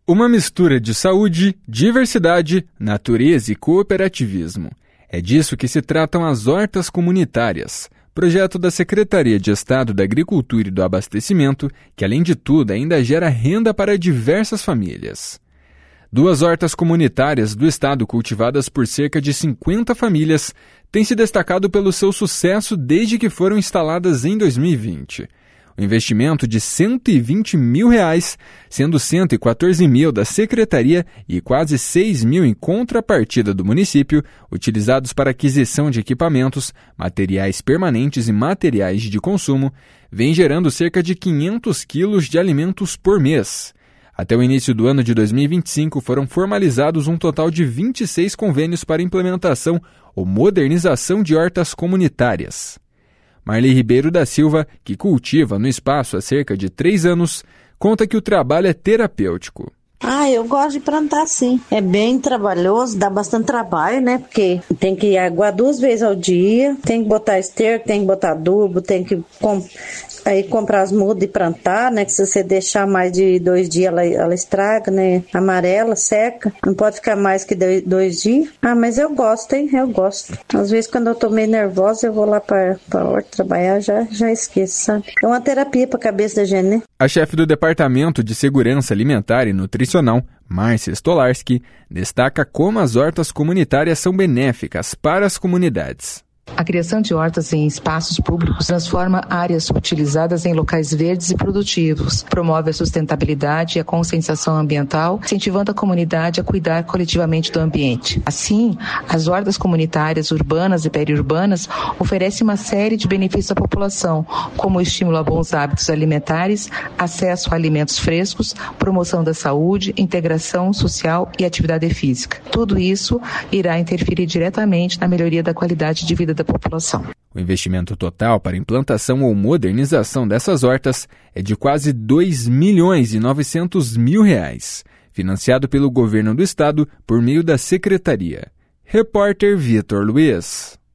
Uma mistura de saúde, diversidade, natureza e cooperativismo. É disso que se tratam as hortas comunitárias, projeto da Secretaria de Estado da Agricultura e do Abastecimento, que além de tudo ainda gera renda para diversas famílias. 2 hortas comunitárias do estado cultivadas por cerca de 50 famílias têm se destacado pelo seu sucesso desde que foram instaladas em 2020. O investimento de R$ 120 mil, sendo 114 mil da Secretaria e quase 6 mil em contrapartida do município, utilizados para aquisição de equipamentos, materiais permanentes e materiais de consumo, vem gerando cerca de 500 quilos de alimentos por mês. Até o início do ano de 2025, foram formalizados um total de 26 convênios para implementação ou modernização de hortas comunitárias. Marli Ribeiro da Silva, que cultiva no espaço há cerca de 3 anos, conta que o trabalho é terapêutico. Eu gosto de plantar sim. É bem trabalhoso, dá bastante trabalho, né? Porque tem que aguar 2 vezes ao dia, tem que botar esterco, tem que botar adubo, tem que comprar as mudas e plantar, né? Que se você deixar mais de 2 dias, ela estraga, né? Amarela, seca. Não pode ficar mais que 2 dias. Mas eu gosto, hein? Eu gosto. Às vezes, quando eu tô meio nervosa, eu vou lá pra horta trabalhar, já esqueço, sabe? É uma terapia pra cabeça da gente, né? A chefe do Departamento de Segurança Alimentar e Nutricional, Márcia Stolarski, destaca como as hortas comunitárias são benéficas para as comunidades. A criação de hortas em espaços públicos transforma áreas utilizadas em locais verdes e produtivos, promove a sustentabilidade e a conscientização ambiental, incentivando a comunidade a cuidar coletivamente do ambiente. Assim, as hortas comunitárias urbanas e periurbanas oferecem uma série de benefícios à população, como o estímulo a bons hábitos alimentares, acesso a alimentos frescos, promoção da saúde, integração social e atividade física. Tudo isso irá interferir diretamente na melhoria da qualidade de vida da população. O investimento total para implantação ou modernização dessas hortas é de quase R$ 2.900.000, financiado pelo governo do estado por meio da Secretaria. Repórter Vitor Luiz.